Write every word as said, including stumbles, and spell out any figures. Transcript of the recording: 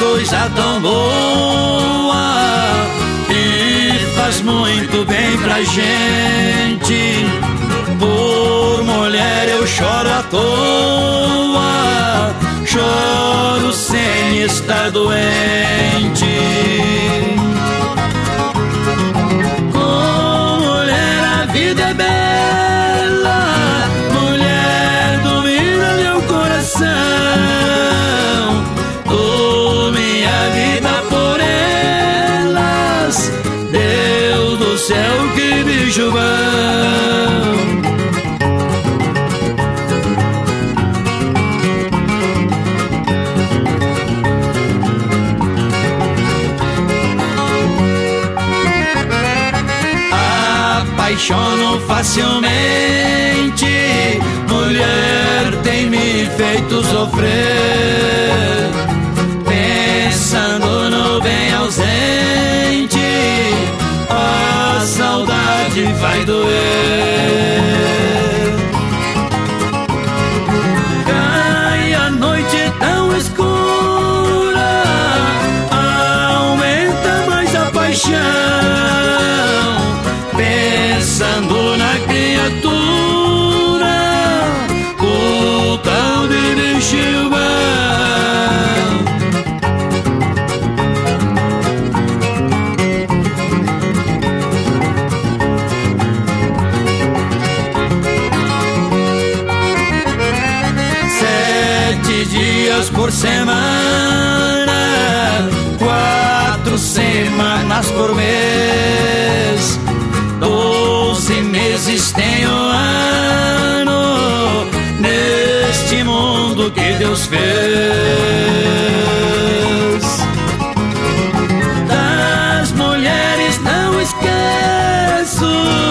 coisa tão boa e faz muito bem pra gente. Por mulher eu choro à toa, choro sem estar doente. Com mulher a vida é bela, mulher domina meu coração. Dou minha vida por elas, Deus do céu, que bicho bom. Apaixono facilmente, mulher tem me feito sofrer. Pensando no bem ausente, a saudade vai doer. Cai a noite tão escura, aumenta mais a paixão. Pensando na criatura, o tal de bichinho bom. Sete dias por semana, quatro semanas por mês, doze meses tem um ano neste mundo que Deus fez. Das mulheres não esqueço,